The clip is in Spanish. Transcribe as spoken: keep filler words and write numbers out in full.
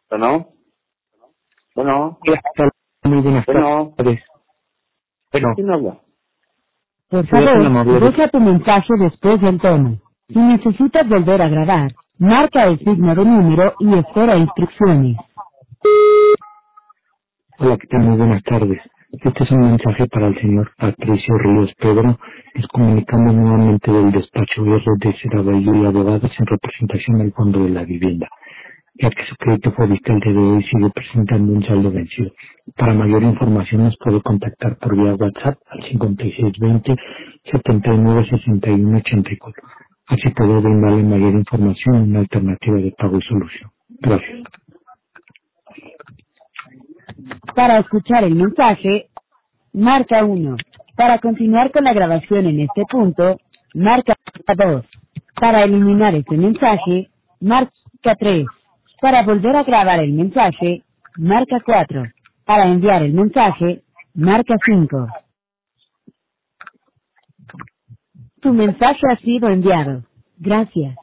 Bueno, bueno, Hola, muy buenas bueno, tardes. Bueno, ¿quién habla? Por soy tan favor, amable. deja tu mensaje después del tono. Si necesitas volver a grabar, marca el signo de número y espera instrucciones. Hola, ¿qué tal? Muy buenas tardes. Este es un mensaje para el señor Patricio Ríos Pedro. Les comunicamos nuevamente del despacho R de Ceraballo y Abogados en representación del Fondo de la Vivienda, ya que su crédito fue visto el día de hoy y sigue presentando un saldo vencido. Para mayor información nos puede contactar por vía WhatsApp al cincuenta y seis veinte, setenta y nueve, sesenta y uno, ochenta y cuatro. Así puede brindarle mayor información en una alternativa de pago y solución. Gracias. Para escuchar el mensaje, marca uno. Para continuar con la grabación en este punto, marca dos. Para eliminar este mensaje, marca tres. Para volver a grabar el mensaje, marca cuatro. Para enviar el mensaje, marca cinco. Tu mensaje ha sido enviado. Gracias.